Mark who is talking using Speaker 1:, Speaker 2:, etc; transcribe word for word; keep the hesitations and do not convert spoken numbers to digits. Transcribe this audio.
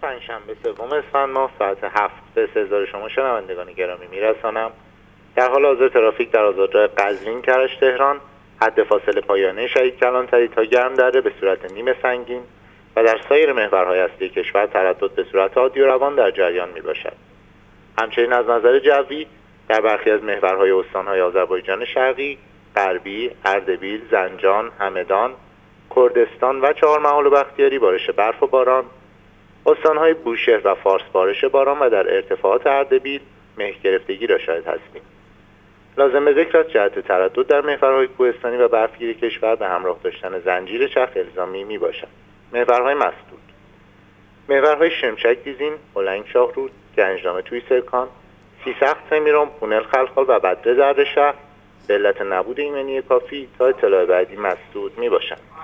Speaker 1: پنجشنبه سوم اسفند ماه ساعت هفت به سه‌زار شما شنوندگان گرامی میرسانم. در حال حاضر ترافیک در آزادراه قزوین کرج تهران حد فاصله پایانه شهید کلانتری تا گرم دره به صورت نیمه سنگین و در سایر محورهای اصلی کشور تردد به صورت عادی و روان در جریان می باشد. همچنین از نظر جوی در برخی از محورهای استانهای آذربایجان شرقی، غربی، اردبیل، زنجان، همدان، کردستان و چهارمحال و بختیاری بارش برف و باران، استانهای بوشهر و فارس بارش باران و در ارتفاعات اردبیل مه گرفتگی را شاهد هستیم. لازم به ذکر است جهت تردد در محورهای کوهستانی و برفگیر کشور به همراه داشتن زنجیر چرخ الزامی می باشد. محورهای مسدود: محورهای شمشک دیزین، هلنگ شاهرود، گنجنامه توی سرکان، سیسخت سمیران، پونل خلخال و بدره زرد شهر به علت نبود ایمنی کافی تا اطلاع بعدی مسدود می باشند.